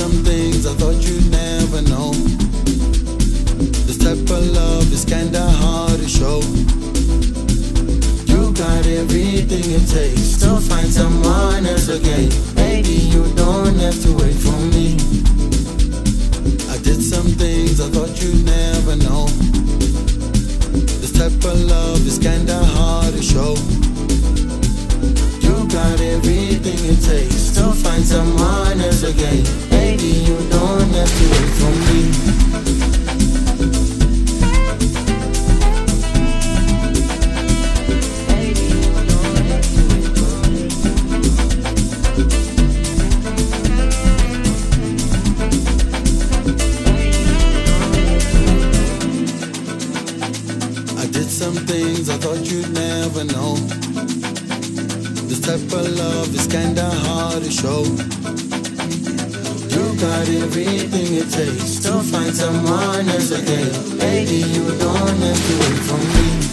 some things I thought you'd never know. This type of love is kinda hard to show. You got everything it takes to find someone else again. Baby, you don't have to wait for me. I did some things I thought you'd never know. This type of love is kinda hard to show. You got everything it takes to find someone else again. Baby, you don't have to wait for me. Some things I thought you'd never know. This type of love is kinda hard to show. You got everything it takes to find someone else again. Baby, you don't have to wait for me.